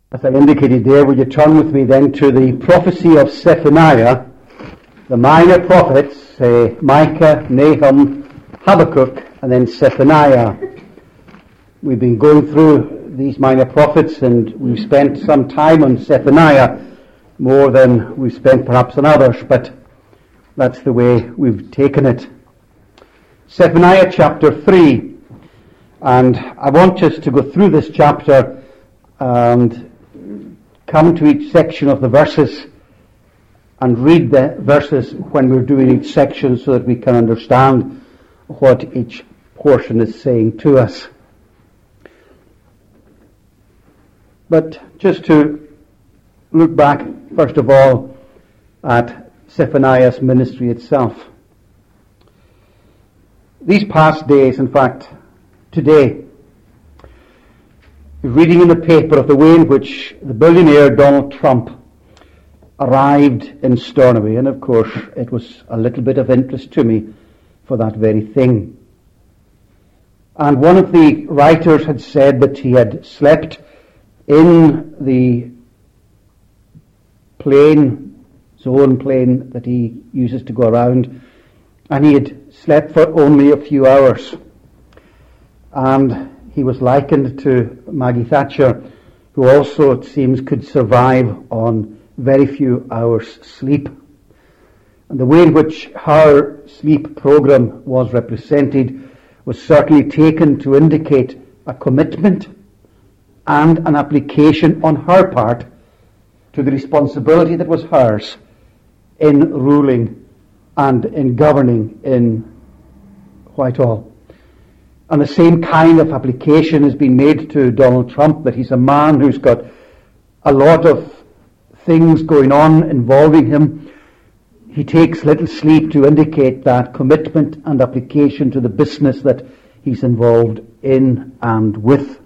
As I indicated there, would you turn with me then to the prophecy of Zephaniah, the minor prophets, Micah, Nahum, Habakkuk, and then Zephaniah. We've been going through these minor prophets, and we've spent some time on Zephaniah, more than we've spent perhaps on others, but that's the way we've taken it. Zephaniah chapter 3, and I want us to go through this chapter and come to each section of the verses and read the verses when we're doing each section so that we can understand what each portion is saying to us. But just to look back, first of all, at Zephaniah's ministry itself. These past days, in fact, today, reading in the paper of the way in which the billionaire Donald Trump arrived in Stornoway, and of course it was a little bit of interest to me for that very thing. And one of the writers had said that he had slept in the plane, his own plane that he uses to go around, and he had slept for only a few hours. And he was likened to Maggie Thatcher, who also, it seems, could survive on very few hours' sleep. And the way in which her sleep program was represented was certainly taken to indicate a commitment and an application on her part to the responsibility that was hers in ruling and in governing in Whitehall. And the same kind of application has been made to Donald Trump, that he's a man who's got a lot of things going on involving him. He takes little sleep to indicate that commitment and application to the business that he's involved in and with.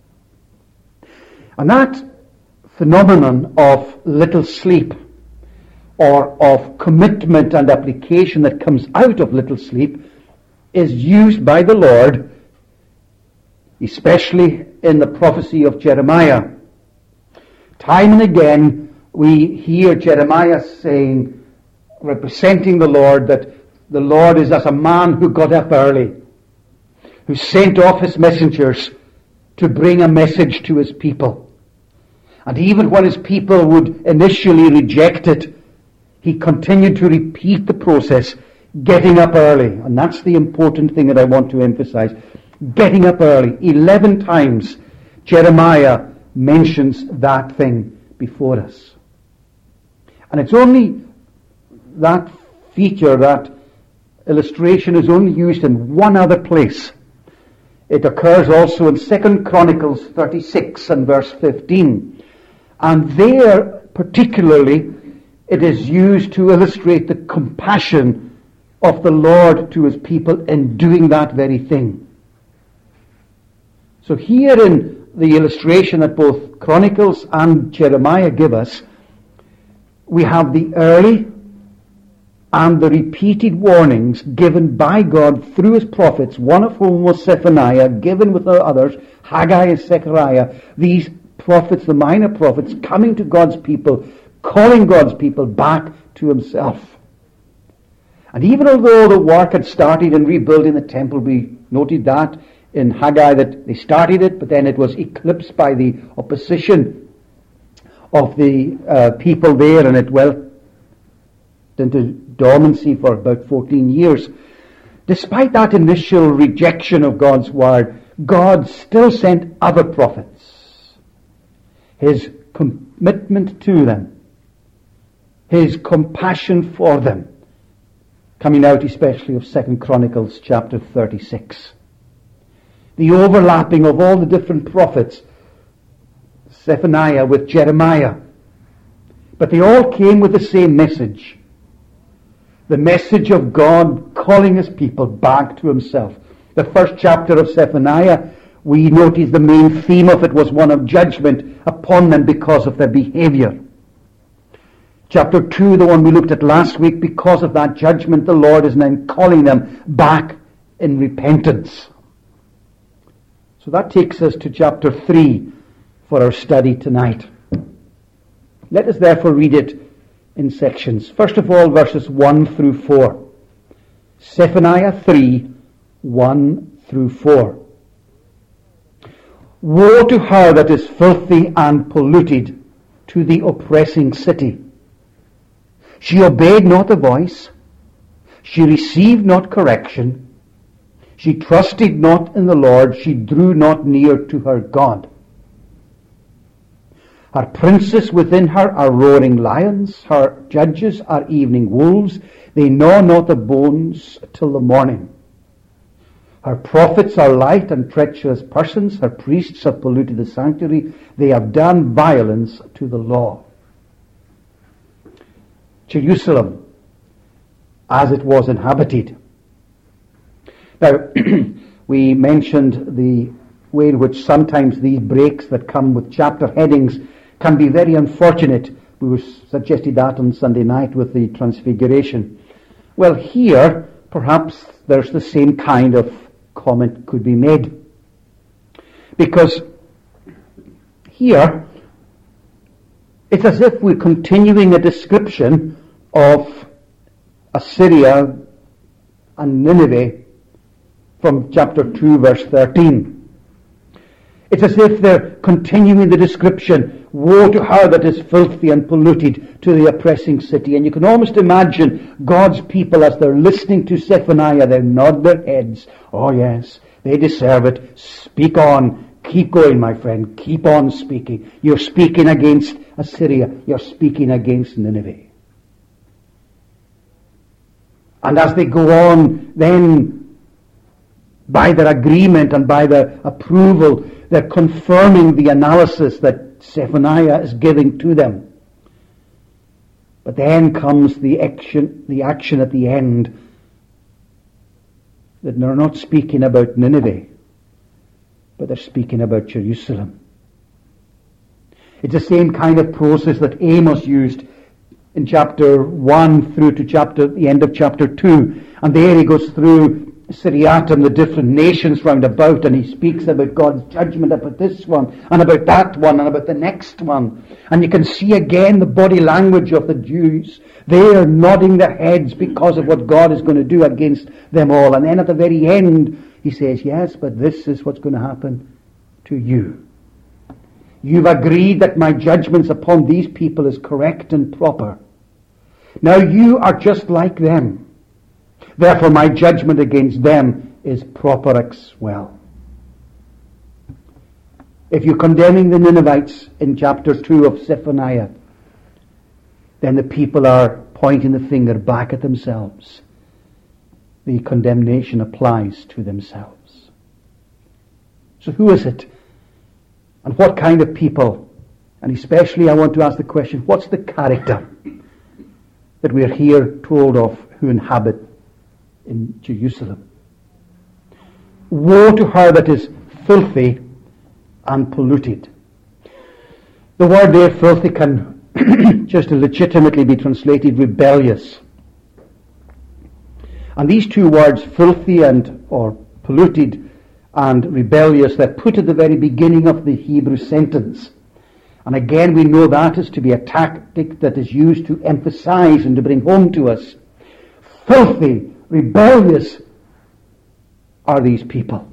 And that phenomenon of little sleep, or of commitment and application that comes out of little sleep, is used by the Lord, especially in the prophecy of Jeremiah. Time and again we hear Jeremiah saying, representing the Lord, that the Lord is as a man who got up early, who sent off his messengers to bring a message to his people. And even when his people would initially reject it, he continued to repeat the process, getting up early. And that's the important thing that I want to emphasize. Getting up early. 11 times Jeremiah mentions that thing before us. And it's only that feature, that illustration is only used in one other place. It occurs also in 2 Chronicles 36 and verse 15. And there particularly it is used to illustrate the compassion of the Lord to his people in doing that very thing. So here in the illustration that both Chronicles and Jeremiah give us, we have the early and the repeated warnings given by God through his prophets, one of whom was Zephaniah, given with the others, Haggai and Zechariah, these prophets, the minor prophets, coming to God's people, calling God's people back to himself. And even although the work had started in rebuilding the temple, we noted that in Haggai that they started it, but then it was eclipsed by the opposition of the people there, and it went into dormancy for about 14 years. Despite that initial rejection of God's word, God still sent other prophets. His commitment to them, his compassion for them, coming out especially of 2 Chronicles chapter 36. The overlapping of all the different prophets, Zephaniah with Jeremiah. But they all came with the same message. The message of God calling his people back to himself. The first chapter of Zephaniah, we notice the main theme of it was one of judgment upon them because of their behavior. Chapter 2, the one we looked at last week, because of that judgment, the Lord is now calling them back in repentance. So that takes us to chapter 3, for our study tonight. Let us therefore read it in sections. First of all, verses 1 through 4. Zephaniah 3, 1 through 4. Woe to her that is filthy and polluted, to the oppressing city. She obeyed not the voice, she received not correction, she trusted not in the Lord, she drew not near to her God. Her princes within her are roaring lions, her judges are evening wolves, they gnaw not the bones till the morning. Her prophets are light and treacherous persons, her priests have polluted the sanctuary, they have done violence to the law. Jerusalem, as it was inhabited. Now, we mentioned the way in which sometimes these breaks that come with chapter headings can be very unfortunate. We suggested that on Sunday night with the Transfiguration. Well, here, perhaps there's the same kind of comment could be made. Because here, it's as if we're continuing a description of Assyria and Nineveh from chapter 2, verse 13. It's as if they're continuing the description, woe to her that is filthy and polluted, to the oppressing city. And you can almost imagine God's people as they're listening to Zephaniah, they nod their heads. Oh yes, they deserve it. Speak on. Keep going, my friend. Keep on speaking. You're speaking against Assyria. You're speaking against Nineveh. And as they go on, then by their agreement and by their approval, they're confirming the analysis that Zephaniah is giving to them. But then comes the action at the end, that they're not speaking about Nineveh, but they're speaking about Jerusalem. It's the same kind of process that Amos used in chapter 1 through to the end of chapter 2. And there he goes through Syriatum, the different nations round about, and he speaks about God's judgment about this one, and about that one, and about the next one. And you can see again the body language of the Jews. They are nodding their heads because of what God is going to do against them all. And then at the very end, he says, yes, but this is what's going to happen to you. You've agreed that my judgments upon these people is correct and proper. Now you are just like them. Therefore my judgment against them is proper as well. If you're condemning the Ninevites in chapter 2 of Zephaniah, then the people are pointing the finger back at themselves. The condemnation applies to themselves. So who is it? And what kind of people? And especially I want to ask the question, what's the character that we are here told of who inhabit in Jerusalem? Woe to her that is filthy and polluted. The word there, filthy, can just legitimately be translated rebellious. And these two words, filthy or polluted and rebellious, they're put at the very beginning of the Hebrew sentence. And again, we know that is to be a tactic that is used to emphasize and to bring home to us. Filthy, rebellious are these people.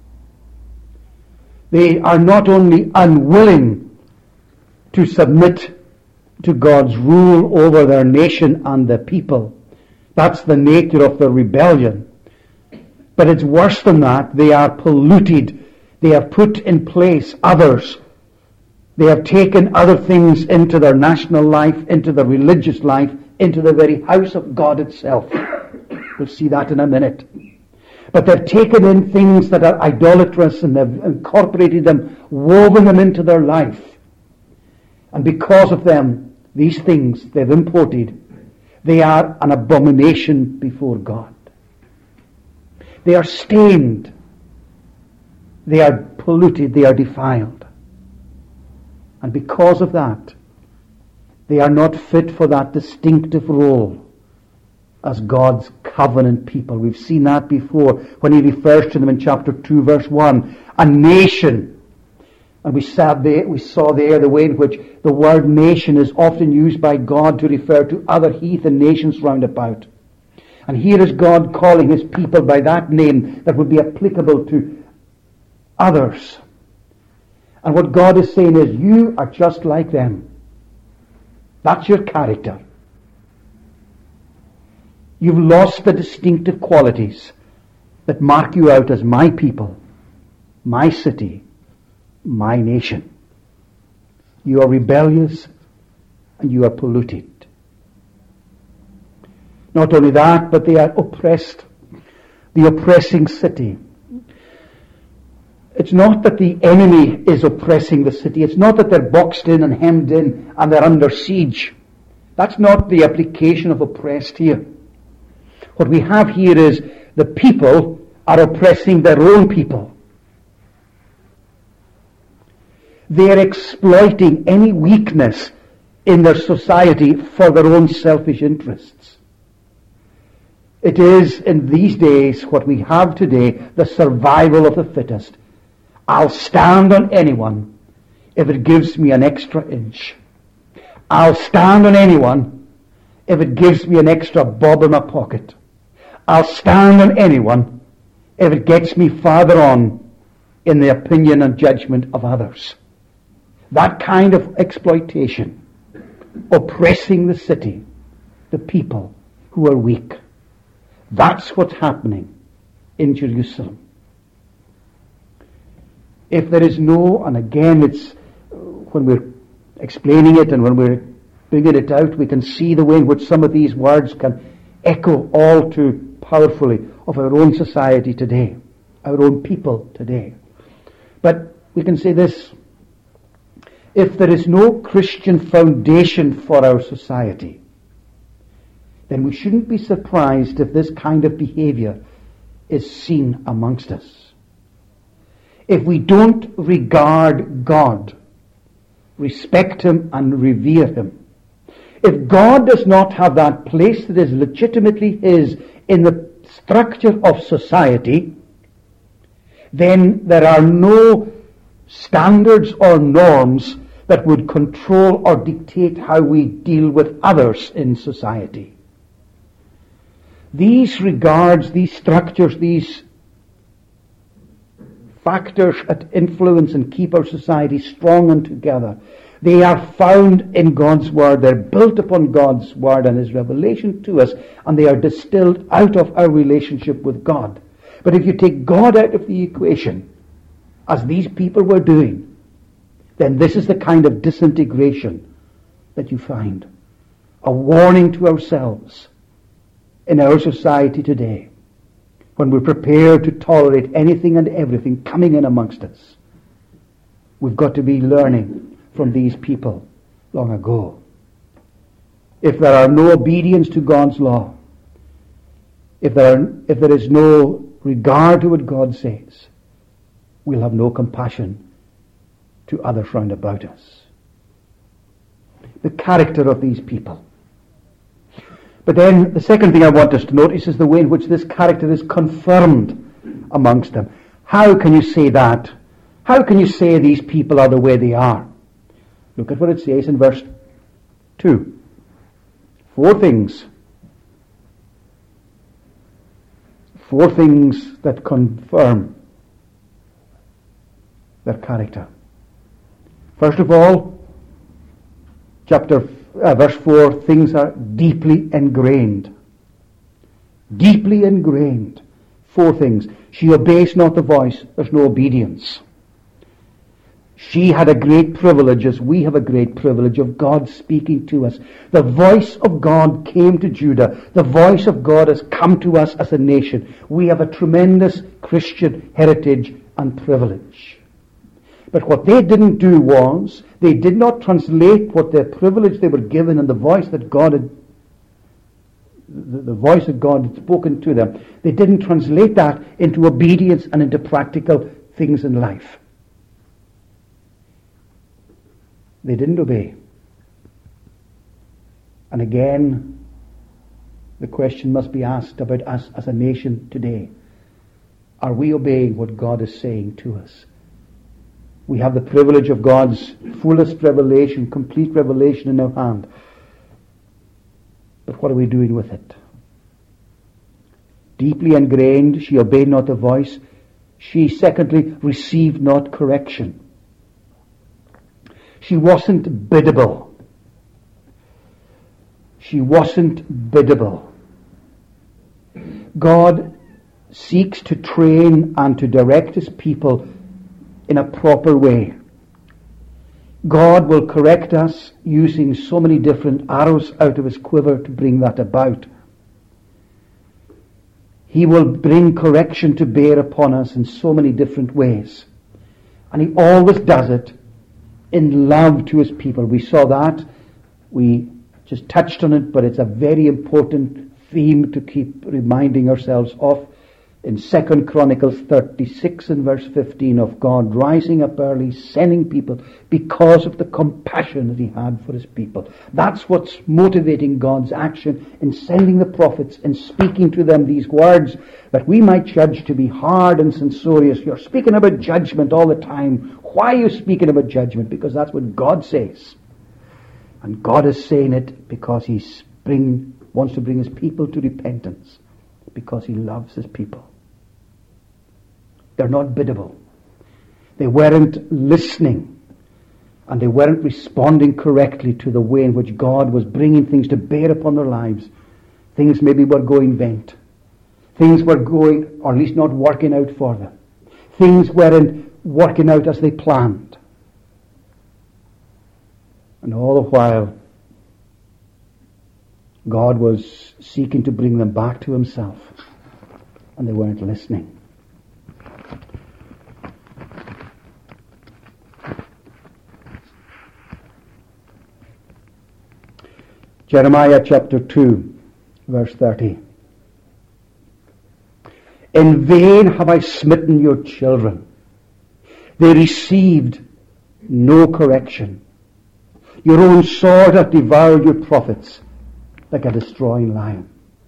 They are not only unwilling to submit to God's rule over their nation and their people. That's the nature of their rebellion. But it's worse than that. They are polluted. They have put in place others. They have taken other things into their national life, into their religious life, into the very house of God itself. We'll see that in a minute. But they've taken in things that are idolatrous and they've incorporated them, woven them into their life. And because of them, these things they've imported, they are an abomination before God. They are stained. They are polluted. They are defiled. And because of that, they are not fit for that distinctive role as God's covenant people. We've seen that before when he refers to them in chapter 2 verse 1. A nation And we saw there the way in which the word nation is often used by God to refer to other heathen nations round about. And here is God calling his people by that name that would be applicable to others. And what God is saying is, you are just like them. That's your character. You've lost the distinctive qualities that mark you out as my people, my city, my nation. You are rebellious and you are polluted. Not only that, but they are oppressed. The oppressing city. It's not that the enemy is oppressing the city. It's not that they're boxed in and hemmed in and they're under siege. That's not the application of oppressed here. What we have here is the people are oppressing their own people. They're exploiting any weakness in their society for their own selfish interests. It is in these days what we have today, the survival of the fittest. I'll stand on anyone if it gives me an extra inch. I'll stand on anyone if it gives me an extra bob in my pocket. I'll stand on anyone if it gets me farther on in the opinion and judgment of others. That kind of exploitation, oppressing the city, the people who are weak. That's what's happening in Jerusalem. If there is no, and again it's, when we're explaining it and when we're bringing it out, we can see the way in which some of these words can echo all too powerfully of our own society today, our own people today. But we can say this, if there is no Christian foundation for our society, then we shouldn't be surprised if this kind of behavior is seen amongst us. If we don't regard God, respect him and revere him, if God does not have that place that is legitimately his in the structure of society, then there are no standards or norms that would control or dictate how we deal with others in society. These regards, these structures, these factors that influence and keep our society strong and together, they are found in God's Word. They're built upon God's Word and His revelation to us, and they are distilled out of our relationship with God. But if you take God out of the equation, as these people were doing, then this is the kind of disintegration that you find. A warning to ourselves in our society today, when we're prepared to tolerate anything and everything coming in amongst us. We've got to be learning from these people long ago. If there are no obedience to God's law, if there is no regard to what God says, we'll have no compassion to others round about us. The character of these people. But then the second thing I want us to notice is the way in which this character is confirmed amongst them. How can you say that? How can you say these people are the way they are? Look at what it says in verse 2. 4 things. 4 things that confirm their character. First of all, verse 4, things are deeply ingrained. Deeply ingrained. 4 things. She obeys not the voice. There's no obedience. She had a great privilege, as we have a great privilege, of God speaking to us. The voice of God came to Judah. The voice of God has come to us as a nation. We have a tremendous Christian heritage and privilege. But what they didn't do was, they did not translate what their privilege they were given and the voice that God had spoken to them. They didn't translate that into obedience and into practical things in life. They didn't obey. And again, the question must be asked about us as a nation today. Are we obeying what God is saying to us? We have the privilege of God's fullest revelation, complete revelation in our hand. But what are we doing with it? Deeply ingrained, she obeyed not the voice. She, secondly, received not correction. She wasn't biddable. She wasn't biddable. God seeks to train and to direct his people in a proper way. God will correct us using so many different arrows out of his quiver to bring that about. He will bring correction to bear upon us in so many different ways. And he always does it in love to his people. We saw that. We just touched on it, but it's a very important theme to keep reminding ourselves of. In 2 Chronicles 36 and verse 15 of God rising up early, sending people because of the compassion that he had for his people. That's what's motivating God's action in sending the prophets and speaking to them these words that we might judge to be hard and censorious. You're speaking about judgment all the time. Why are you speaking about judgment? Because that's what God says. And God is saying it because he wants to bring his people to repentance, because he loves his people. They're not biddable. They weren't listening, and they weren't responding correctly to the way in which God was bringing things to bear upon their lives. Things maybe were going bent. Things were going, or at least not working out for them. Things weren't working out as they planned. And all the while, God was seeking to bring them back to himself, and they weren't listening. Jeremiah chapter 2, verse 30. In vain have I smitten your children. They received no correction. Your own sword hath devoured your prophets like a destroying lion.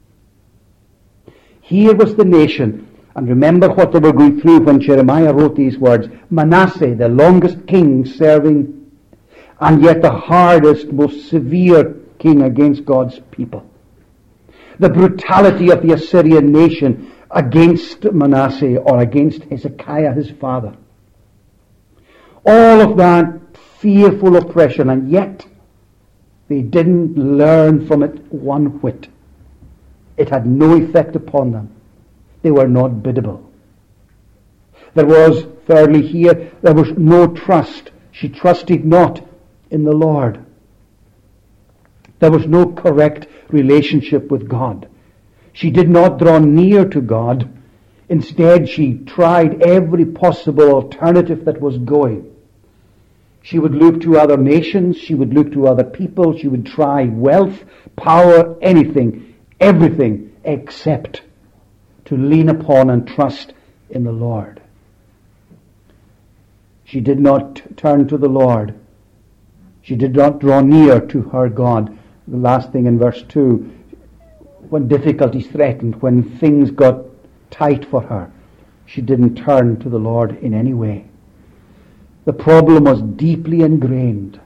Here was the nation, and remember what they were going through when Jeremiah wrote these words. Manasseh, the longest king serving, and yet the hardest, most severe king against God's people. The brutality of the Assyrian nation against Manasseh, or against Hezekiah, his father. All of that fearful oppression, and yet they didn't learn from it one whit. It had no effect upon them. They were not biddable. There was, thirdly here, there was no trust. She trusted not in the Lord. There was no correct relationship with God. She did not draw near to God. Instead, she tried every possible alternative that was going. She would look to other nations. She would look to other people. She would try wealth, power, anything, everything, except to lean upon and trust in the Lord. She did not turn to the Lord. She did not draw near to her God. The last thing in verse 2, when difficulties threatened, when things got tight for her, she didn't turn to the Lord in any way. The problem was deeply ingrained.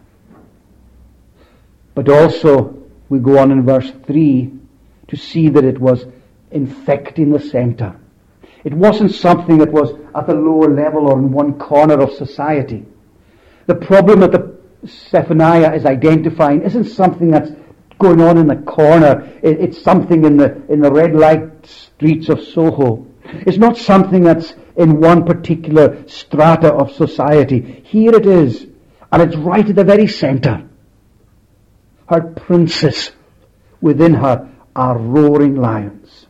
But also, we go on in verse 3 to see that it was infecting the center. It wasn't something that was at the lower level or in one corner of society. The problem that Zephaniah is identifying isn't something that's going on in the corner. It's something in the red light streets of Soho. It's not something that's in one particular strata of society. Here it is, and it's right at the very center. Her princes within her are roaring lions.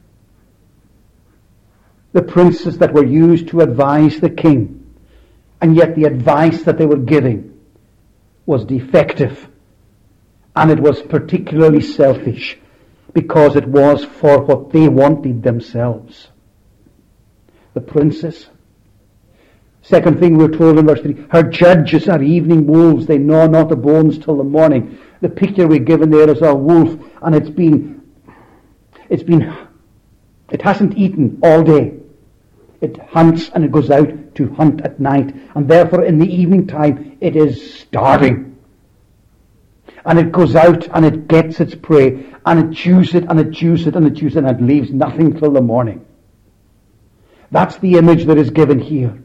The princes that were used to advise the king, and yet the advice that they were giving was defective, and it was particularly selfish, because it was for what they wanted themselves. The princes. Second thing we're told in verse 3, her judges are evening wolves, they gnaw not the bones till the morning. The picture we're given there is a wolf, and it hasn't eaten all day. It hunts and it goes out to hunt at night. And therefore in the evening time it is starving. And it goes out and it gets its prey. And it chews it and it chews it and it chews it and it leaves nothing till the morning. That's the image that is given here.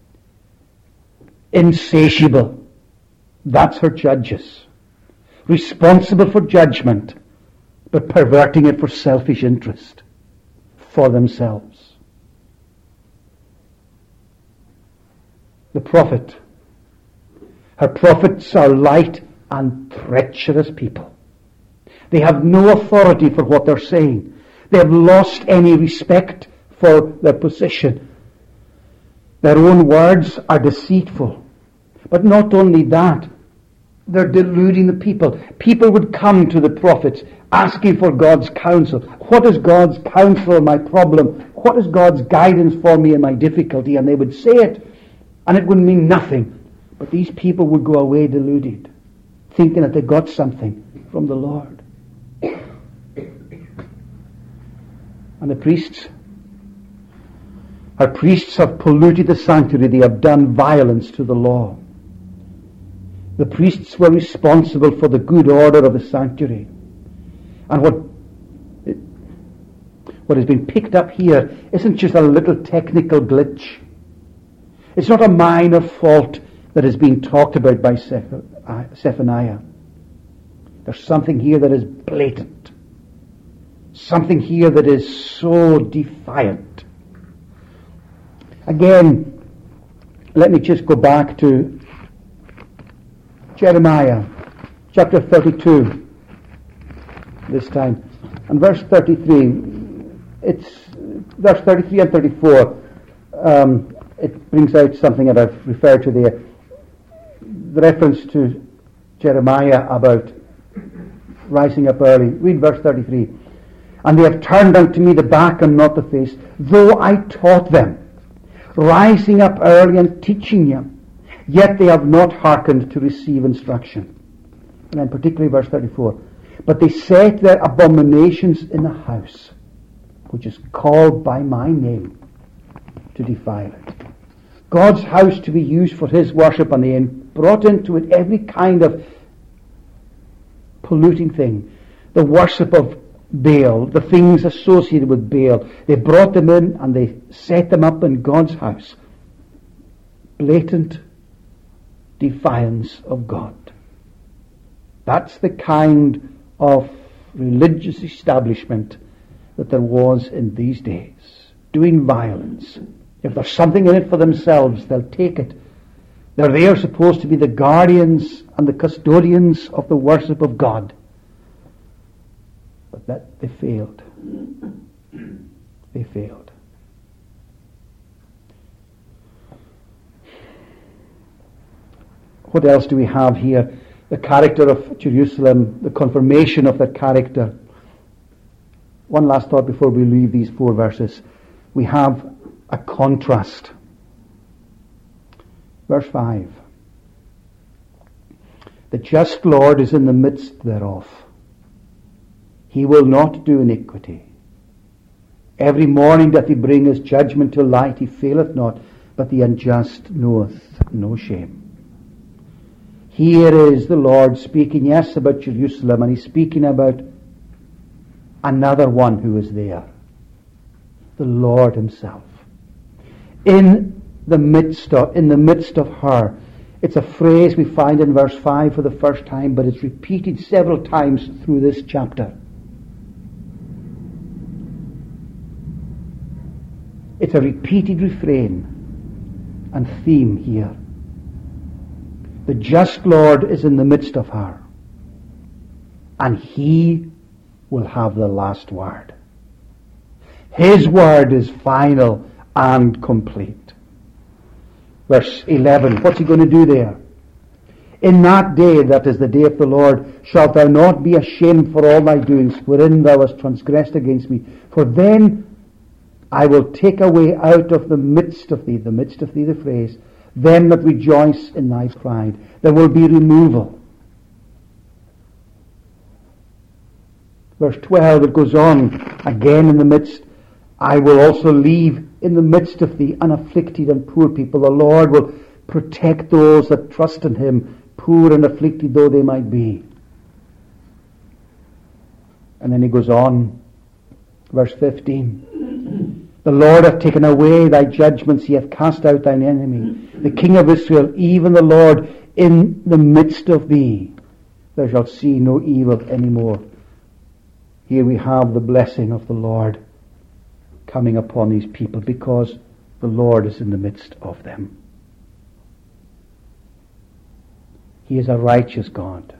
Insatiable. That's her judges. Responsible for judgment, but perverting it for selfish interest, for themselves. The prophet. Her prophets are light and treacherous people. They have no authority for what they're saying. They have lost any respect for their position. Their own words are deceitful. But not only that, they're deluding the people. People would come to the prophets asking for God's counsel. What is God's counsel in my problem? What is God's guidance for me in my difficulty? And they would say it, and it would mean nothing. But these people would go away deluded, thinking that they got something from the Lord. And the priests, our priests have polluted the sanctuary. They have done violence to the law. The priests were responsible for the good order of the sanctuary. And what has been picked up here isn't just a little technical glitch. It's not a minor fault that is being talked about by Zephaniah. There's something here that is blatant. Something here that is so defiant. Again, let me just go back to Jeremiah chapter 32 this time. And verse 33, it's verse 33 and 34, it brings out something that I've referred to there. The reference to Jeremiah about rising up early. Read verse 33. And they have turned unto me the back and not the face, though I taught them, rising up early and teaching them, yet they have not hearkened to receive instruction. And then particularly verse 34. But they set their abominations in the house, which is called by my name, to defile it. God's house to be used for his worship, and they brought into it every kind of polluting thing. The worship of Baal, the things associated with Baal. They brought them in and they set them up in God's house. Blatant defiance of God. That's the kind of religious establishment that there was in these days. Doing violence. If there's something in it for themselves, they'll take it. They're supposed to be the guardians and the custodians of the worship of God. But that they failed. They failed. What else do we have here? The character of Jerusalem, the confirmation of that character. One last thought before we leave these 4 verses. We have a contrast. Verse 5. The just Lord is in the midst thereof. He will not do iniquity. Every morning doth he bring his judgment to light. He faileth not, but the unjust knoweth no shame. Here is the Lord speaking, yes, about Jerusalem, and he's speaking about another one who is there. The Lord himself. In the midst of her. It's a phrase we find in verse 5 for the first time, but it's repeated several times through this chapter. It's a repeated refrain and theme here. The just Lord is in the midst of her, and he will have the last word. His word is final and complete. Verse 11, what's he going to do there? In that day, that is the day of the Lord, shalt thou not be ashamed for all thy doings, wherein thou hast transgressed against me. For then I will take away out of the midst of thee, the phrase, them that rejoice in thy pride. There will be removal. Verse 12, it goes on, again in the midst, I will also leave in the midst of the unafflicted and poor people, the Lord will protect those that trust in him, poor and afflicted though they might be. And then he goes on, verse 15. The Lord hath taken away thy judgments, he hath cast out thine enemy. The King of Israel, even the Lord, in the midst of thee, thou shalt see no evil any more. Here we have the blessing of the Lord coming upon these people because the Lord is in the midst of them. He is a righteous God.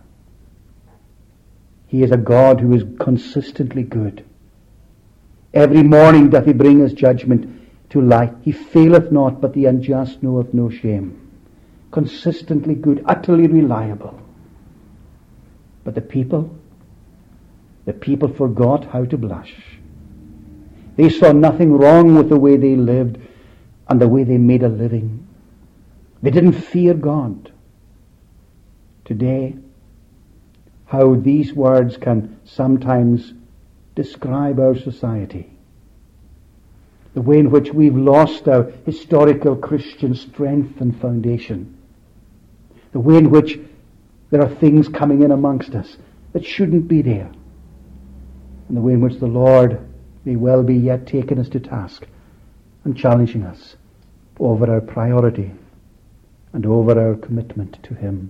He is a God who is consistently good. Every morning doth he bring his judgment to light. He faileth not, but the unjust knoweth no shame. Consistently good, utterly reliable. But the people forgot how to blush. They saw nothing wrong with the way they lived and the way they made a living. They didn't fear God. Today, how these words can sometimes describe our society. The way in which we've lost our historical Christian strength and foundation. The way in which there are things coming in amongst us that shouldn't be there. And the way in which the Lord may well be yet taking us to task and challenging us over our priority and over our commitment to him.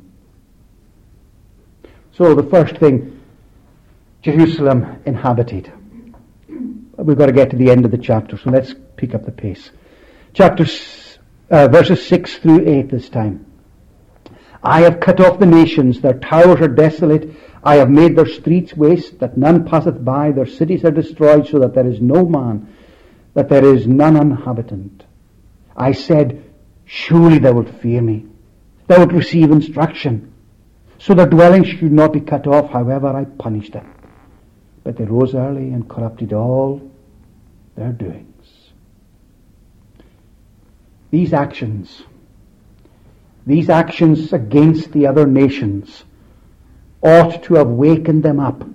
So the first thing, Jerusalem inhabited. We've got to get to the end of the chapter, so let's pick up the pace. Verses 6 through 8 this time. I have cut off the nations, their towers are desolate. I have made their streets waste, that none passeth by. Their cities are destroyed, so that there is no man, that there is none inhabitant. I said, surely thou wilt fear me. Thou wilt receive instruction. So their dwellings should not be cut off, however I punished them. But they rose early and corrupted all their doings. These actions against the other nations ought to have wakened them up,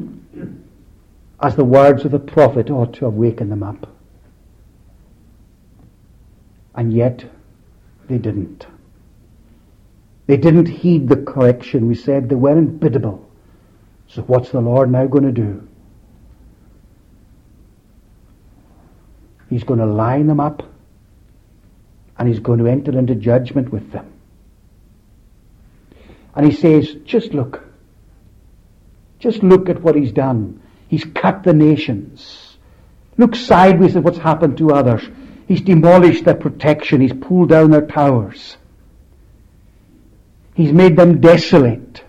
as the words of the prophet ought to have wakened them up. And yet, they didn't. They didn't heed the correction. We said they weren't biddable. So what's the Lord now going to do? He's going to line them up, and he's going to enter into judgment with them. And he says, just look at what he's done. He's cut the nations. Look sideways at what's happened to others. He's demolished their protection. He's pulled down their towers. He's made them desolate.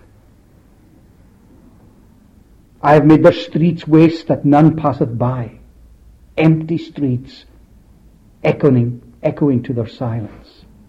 I have made their streets waste, that none passeth by. Empty streets, echoing to their silence.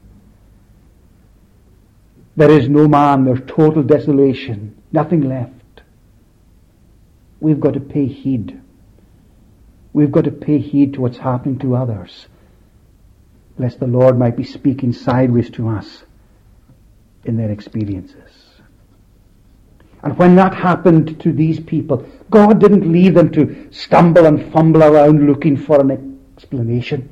There is no man, there's total desolation, nothing left. We've got to pay heed. We've got to pay heed to what's happening to others, lest the Lord might be speaking sideways to us in their experiences. And when that happened to these people, God didn't leave them to stumble and fumble around looking for an explanation.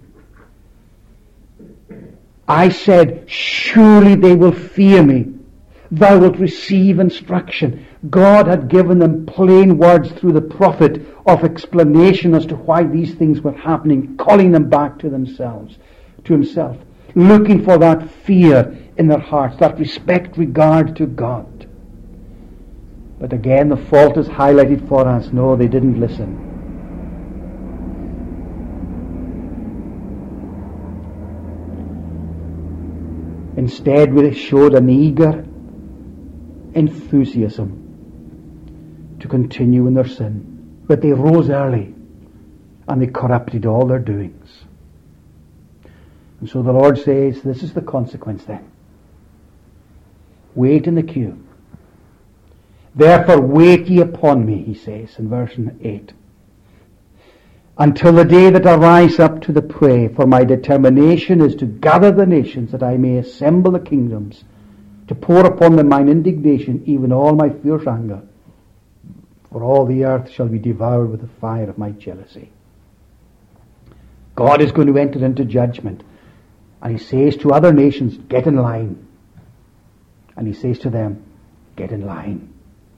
I said, surely they will fear me. Thou wilt receive instruction. God had given them plain words through the prophet of explanation as to why these things were happening, calling them back to themselves, to himself, looking for that fear in their hearts, that respect, regard to God. But again, the fault is highlighted for us. No, they didn't listen. Instead, they showed an eager enthusiasm to continue in their sin. But they rose early and they corrupted all their doings. And so the Lord says, this is the consequence then. Wait in the queue. Therefore wait ye upon me, he says in verse 8, until the day that I rise up to the prey, for my determination is to gather the nations, that I may assemble the kingdoms, to pour upon them mine indignation, even all my fierce anger. For all the earth shall be devoured with the fire of my jealousy. God is going to enter into judgment. And he says to other nations, get in line. And he says to them, get in line.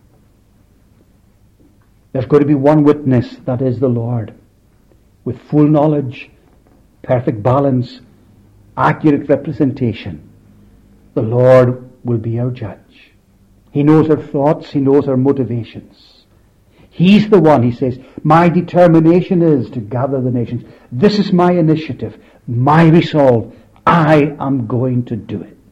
There's going to be one witness, that is the Lord, with full knowledge, perfect balance, accurate representation. The Lord will be our judge. He knows our thoughts, he knows our motivations. He's the one, he says, my determination is to gather the nations. This is my initiative, my resolve. I am going to do it.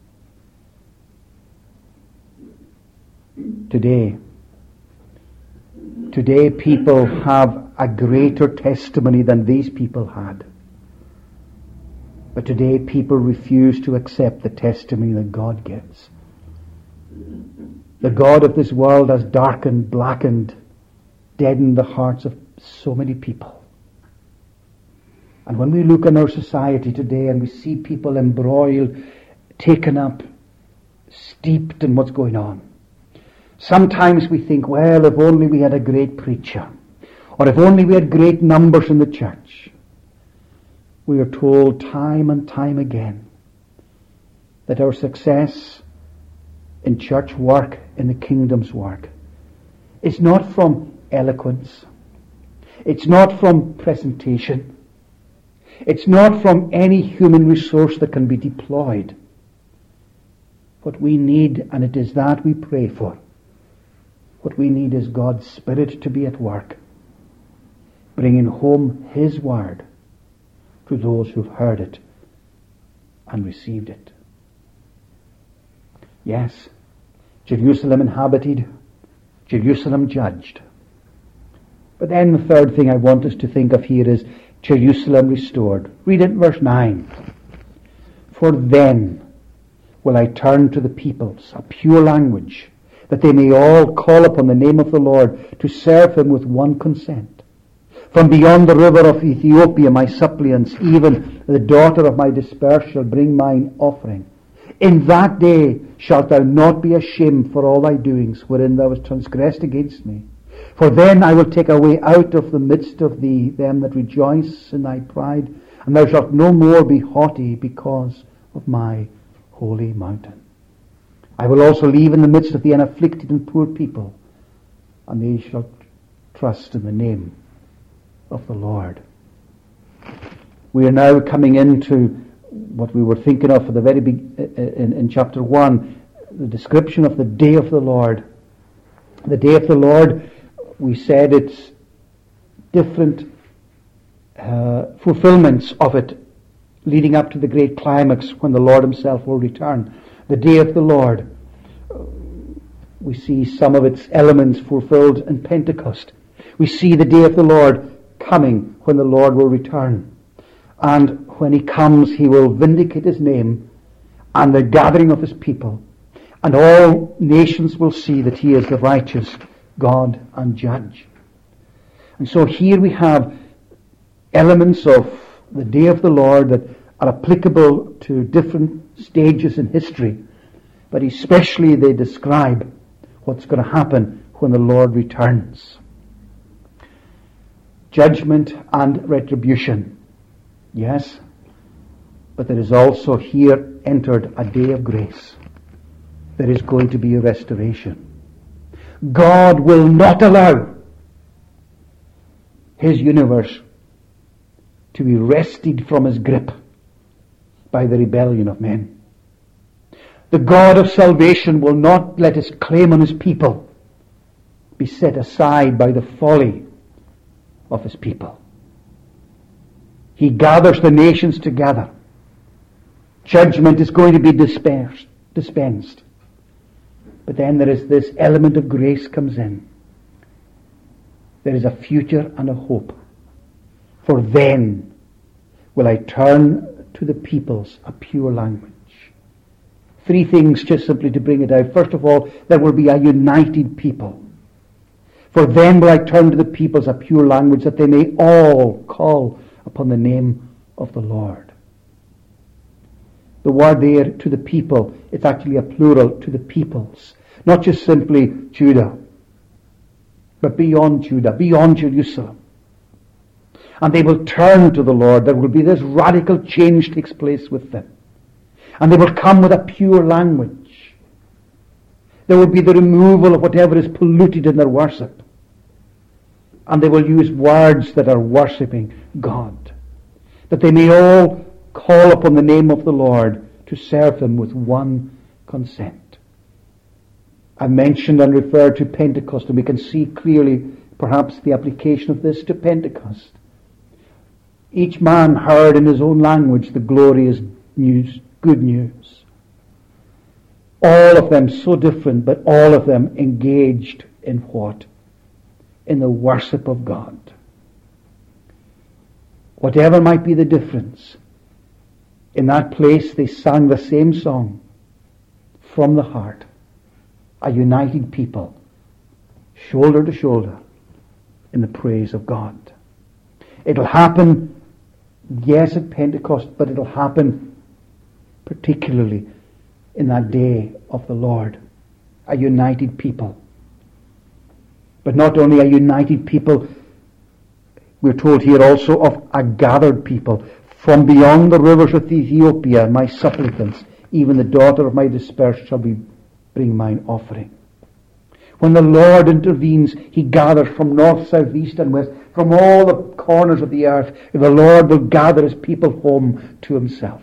Today people have a greater testimony than these people had. But today people refuse to accept the testimony that God gives. The God of this world has darkened, blackened, deadened the hearts of so many people. And when we look in our society today and we see people embroiled, taken up, steeped in what's going on, sometimes we think, well, if only we had a great preacher, or if only we had great numbers in the church. We are told time and time again that our success in church work, in the kingdom's work, is not from eloquence. It's not from presentation. It's not from any human resource that can be deployed. What we need, and it is that we pray for, what we need is God's Spirit to be at work, bringing home His word to those who've heard it and received it. Yes, Jerusalem inhabited, Jerusalem judged. But then the third thing I want us to think of here is Jerusalem restored. Read it in verse 9. For then will I turn to the peoples a pure language, that they may all call upon the name of the Lord to serve Him with one consent. From beyond the river of Ethiopia my suppliants, even the daughter of my dispersed, shall bring mine offering. In that day shalt thou not be ashamed for all thy doings, wherein thou hast transgressed against me. For then I will take away out of the midst of thee them that rejoice in thy pride, and thou shalt no more be haughty because of my holy mountain. I will also leave in the midst of thee an afflicted and poor people, and they shall trust in the name of the Lord. We are now coming into what we were thinking of at the very in chapter 1, the description of the day of the Lord. The day of the Lord, we said it's different fulfillments of it leading up to the great climax when the Lord Himself will return. The day of the Lord, we see some of its elements fulfilled in Pentecost. We see the day of the Lord coming when the Lord will return. And when He comes, He will vindicate His name and the gathering of His people. And all nations will see that He is the righteous God and Judge. And so here we have elements of the day of the Lord that are applicable to different stages in history. But especially they describe what's going to happen when the Lord returns. Judgment and retribution. Yes, but there is also here entered a day of grace. There is going to be a restoration. God will not allow His universe to be wrested from His grip by the rebellion of men. The God of salvation will not let His claim on His people be set aside by the folly of His people. He gathers the nations together. Judgment is going to be dispensed. But then there is this element of grace comes in. There is a future and a hope. For then will I turn to the peoples a pure language. Three things just simply to bring it out. First of all, there will be a united people. For then will I turn to the peoples a pure language, that they may all call upon the name of the Lord. The word there, to the people, it's actually a plural, to the peoples. Not just simply Judah, but beyond Judah, beyond Jerusalem. And they will turn to the Lord. There will be this radical change takes place with them. And they will come with a pure language. There will be the removal of whatever is polluted in their worship. And they will use words that are worshipping God. That they may all call upon the name of the Lord to serve Him with one consent. I mentioned and referred to Pentecost, and we can see clearly perhaps the application of this to Pentecost. Each man heard in his own language the glorious news, good news. All of them so different, but all of them engaged in what? In the worship of God. Whatever might be the difference, in that place they sang the same song from the heart. A united people, shoulder to shoulder, in the praise of God. It'll happen, yes, at Pentecost, but it'll happen particularly in that day of the Lord. A united people. But not only a united people, we're told here also of a gathered people. From beyond the rivers of Ethiopia, my supplicants, even the daughter of my dispersed shall bring mine offering. When the Lord intervenes, He gathers from north, south, east and west, from all the corners of the earth. The Lord will gather His people home to Himself.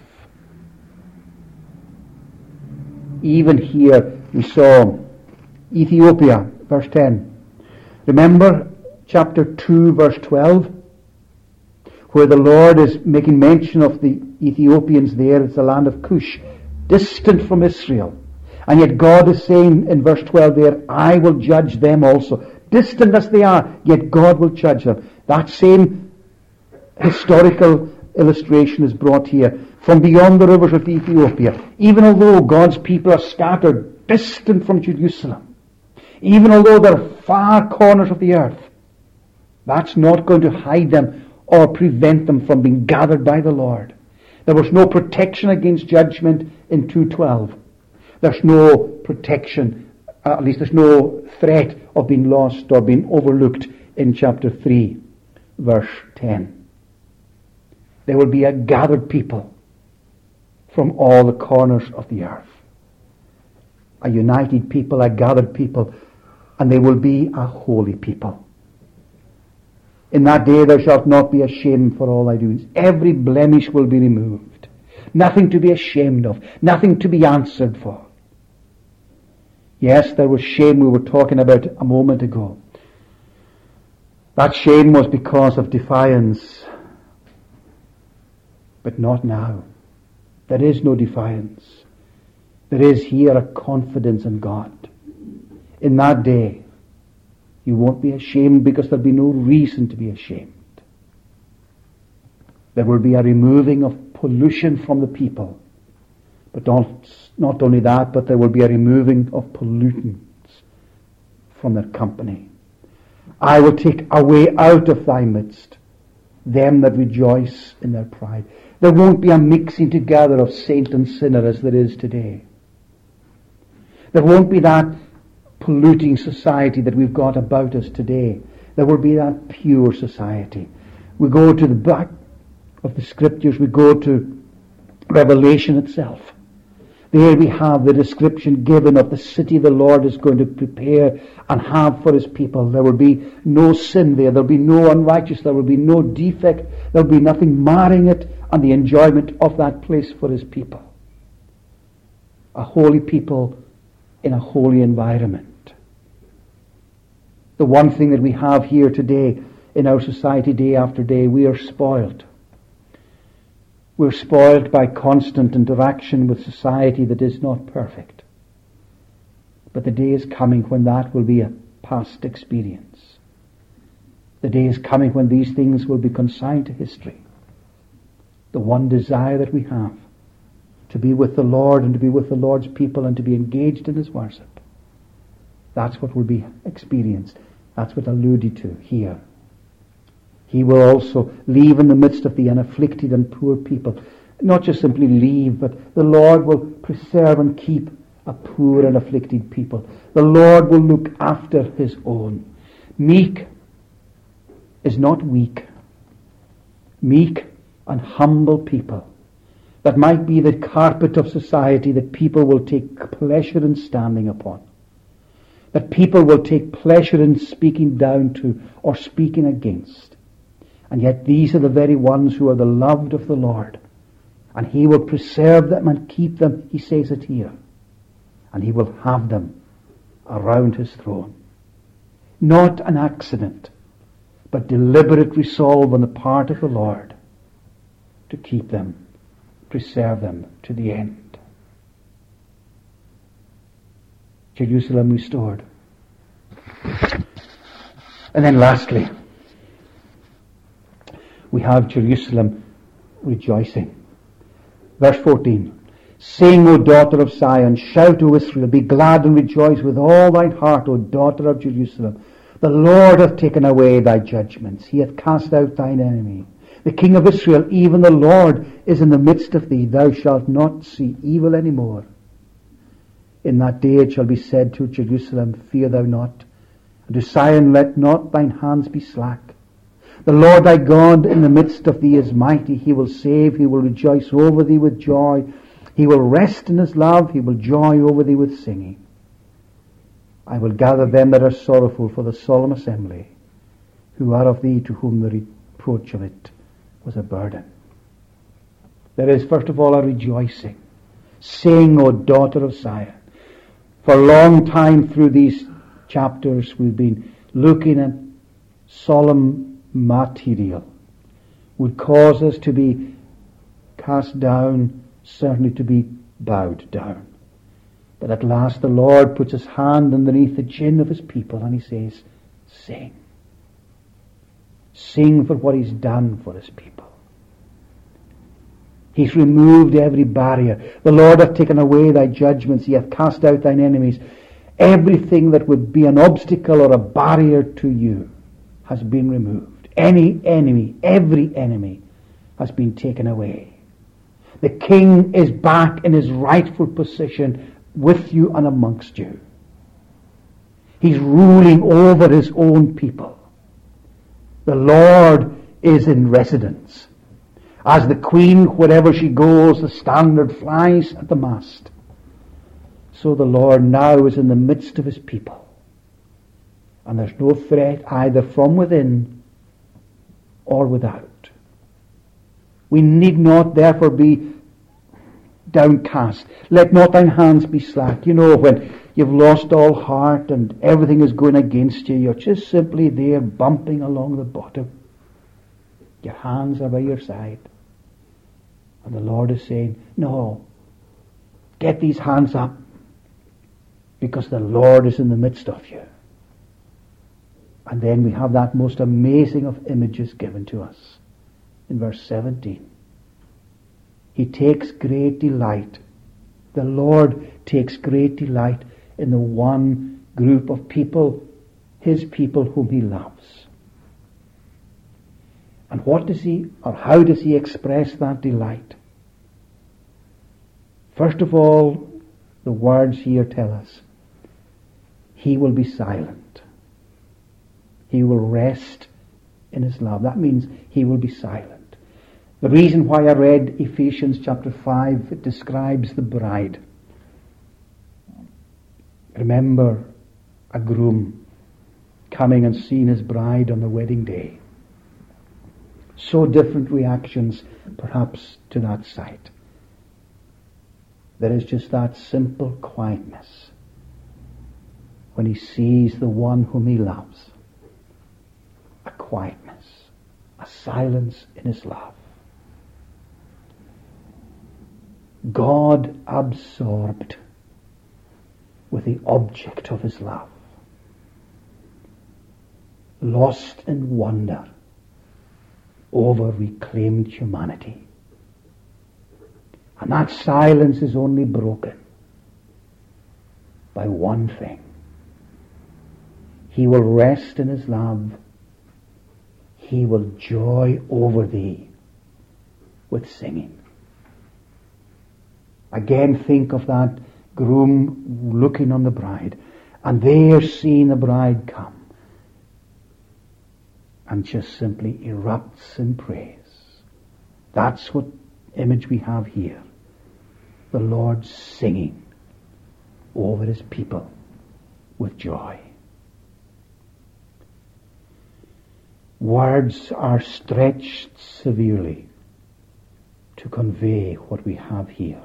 Even here we saw Ethiopia, verse 10. Remember chapter 2, verse 12, where the Lord is making mention of the Ethiopians there. It's the land of Cush, distant from Israel. And yet God is saying in verse 12 there, I will judge them also. Distant as they are, yet God will judge them. That same historical illustration is brought here. From beyond the rivers of Ethiopia, even although God's people are scattered, distant from Jerusalem, even although they're far corners of the earth, that's not going to hide them or prevent them from being gathered by the Lord. There was no protection against judgment in 2:12. There's no protection, at least there's no threat of being lost or being overlooked in chapter 3, verse 10. There will be a gathered people from all the corners of the earth. A united people, a gathered people, and they will be a holy people. In that day thou shalt not be ashamed for all thy doings. Every blemish will be removed. Nothing to be ashamed of. Nothing to be answered for. Yes, there was shame we were talking about a moment ago. That shame was because of defiance. But not now. There is no defiance. There is here a confidence in God. In that day, you won't be ashamed because there'll be no reason to be ashamed. There will be a removing of pollution from the people. But not only that, but there will be a removing of pollutants from their company. I will take away out of thy midst them that rejoice in their pride. There won't be a mixing together of saint and sinner as there is today. There won't be that polluting society that we've got about us today. There will be that pure society. We go to the back of the scriptures, we go to Revelation itself. There we have the description given of the city the Lord is going to prepare and have for His people. There will be no sin there. There will be no unrighteousness. There will be no defect. There will be nothing marring it and the enjoyment of that place for His people. A holy people in a holy environment. The one thing that we have here today in our society day after day, we are spoiled. We're spoiled by constant interaction with society that is not perfect. But the day is coming when that will be a past experience. The day is coming when these things will be consigned to history. The one desire that we have, to be with the Lord and to be with the Lord's people and to be engaged in His worship, that's what will be experienced. That's what alluded to here. He will also leave in the midst of the unafflicted and poor people. Not just simply leave, but the Lord will preserve and keep a poor and afflicted people. The Lord will look after His own. Meek is not weak. meek and humble people that might be the carpet of society that people will take pleasure in standing upon, that people will take pleasure in speaking down to or speaking against. And yet these are the very ones who are the loved of the Lord, and He will preserve them and keep them, He says it here, and He will have them around His throne. Not an accident, but deliberate resolve on the part of the Lord to keep them, preserve them to the end. Jerusalem restored. And then lastly, we have Jerusalem rejoicing. Verse 14. Sing, O daughter of Zion, shout, O Israel, be glad and rejoice with all thine heart, O daughter of Jerusalem. The Lord hath taken away thy judgments, He hath cast out thine enemy. The King of Israel, even the Lord, is in the midst of thee. Thou shalt not see evil any more. In that day it shall be said to Jerusalem, fear thou not, and to Zion, let not thine hands be slack. The Lord thy God in the midst of thee is mighty. He will save, He will rejoice over thee with joy. He will rest in His love, He will joy over thee with singing. I will gather them that are sorrowful for the solemn assembly, who are of thee, to whom the reproach of it was a burden. There is first of all a rejoicing. Sing, O daughter of Zion. For a long time through these chapters we've been looking at solemn material. Would cause us to be cast down, certainly to be bowed down. But at last the Lord puts His hand underneath the chin of His people and He says, sing. Sing for what He's done for His people. He's removed every barrier. The Lord hath taken away thy judgments. He hath cast out thine enemies. Everything that would be an obstacle or a barrier to you has been removed. Any enemy, every enemy has been taken away. The King is back in His rightful position with you and amongst you. He's ruling over His own people. The Lord is in residence. As the Queen, wherever she goes, the standard flies at the mast. So the Lord now is in the midst of His people. And there's no threat either from within or without. We need not therefore be downcast. Let not thine hands be slack. You know, when you've lost all heart and everything is going against you, you're just simply there bumping along the bottom. Your hands are by your side. And the Lord is saying, no, get these hands up, because the Lord is in the midst of you. And then we have that most amazing of images given to us in verse 17. He takes great delight. The Lord takes great delight in the one group of people, His people whom He loves. And what does He, or how does He express that delight? First of all, the words here tell us, He will be silent. He will rest in His love. That means He will be silent. The reason why I read Ephesians chapter 5, it describes the bride. Remember a groom coming and seeing his bride on the wedding day. So different reactions perhaps to that sight. There is just that simple quietness when he sees the one whom he loves. A quietness, a silence in His love. God absorbed with the object of His love. Lost in wonder over reclaimed humanity. And that silence is only broken by one thing. He will rest in His love. He will joy over thee with singing. Again, think of that groom looking on the bride, and there seeing the bride come, and just simply erupts in praise. That's what image we have here. The Lord singing over his people with joy. Words are stretched severely to convey what we have here.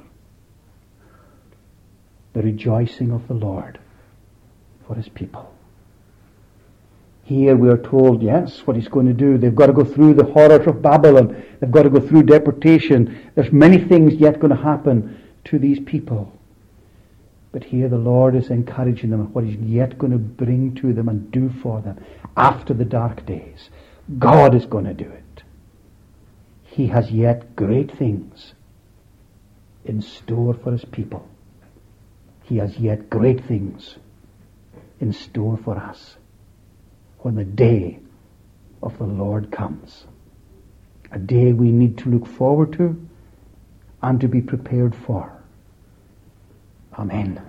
The rejoicing of the Lord for his people. Here we are told, yes, what he's going to do. They've got to go through the horrors of Babylon. They've got to go through deportation. There's many things yet going to happen to these people. But here the Lord is encouraging them on what he's yet going to bring to them and do for them after the dark days. God is going to do it. He has yet great things in store for his people. He has yet great things in store for us when the day of the Lord comes. A day we need to look forward to and to be prepared for. Amen.